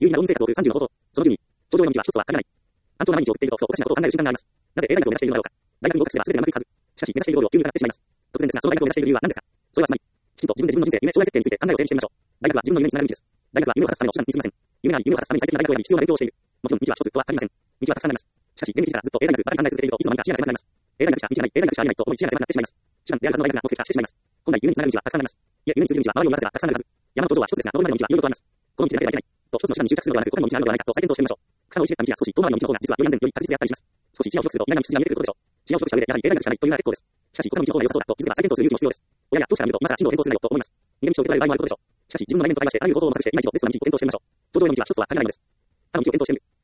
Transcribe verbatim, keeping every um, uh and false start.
有意義な労務生活を送るさんじゅうの方法。そのじゅうに、頂上への道は一つとは限らない。安定の毎日を送っていると、ふとおかしなことを考える瞬間があります。なぜ A 大学を目指しているのだろうか。大学に合格すれば全てうまくいくはず。しかし、目指しているゴールを急に語ってしまいます。突然ですが、その大学を目指している理由は何ですか。それはつまり、きちんと自分で自分の人生、夢、将来設定について考えを整理してみましょう。大学は自分の夢につながる道です。大学は夢を果たすための手段に過ぎません。夢があり、夢を果たすために最適な大学を選び、必要な勉強をしている。もちろん、道は一つとは限りません。道はたくさんあります。しかし、現役時からずっと A 大学ばかり考え続けていると、いつの間にか視野が狭くなります。A 大学しか道がない、A 大学しかありえないと思い視野が狭くなってしまいます。手段であるはずの大学が目的化してしまいます。本来、夢につながる道はたくさんあります。いや、夢に通じる道は周りを見渡せばたくさんあるはず。山の頂上は一つですが、登るまでの道は色々とあります。この道でなければいけない。と、一つの手段に執着するのではなく、他にも道があるのではないかと再検討してみましょう。草の生い茂った道や少し遠回りの道の方が実はより安全、より確実であったりします。少し視野を広くすると意外な道筋が見えてくることでしょう。視野を広くした上で、やはり A 大学しかないというのは結構です。しかし、他の道の方が良さそうだと気づけば再検討する勇気も必要です。親や教師から見ると、今更進路を変更するなよと思います。逃げ道を受け取られる場合もあることでしょう。しかし、自分の内面と対話して、あらゆる方法を模索して、今一度ベストな道を検討してみましょう。頂上への道は一つとは限らないのです。他の道を検討してみる。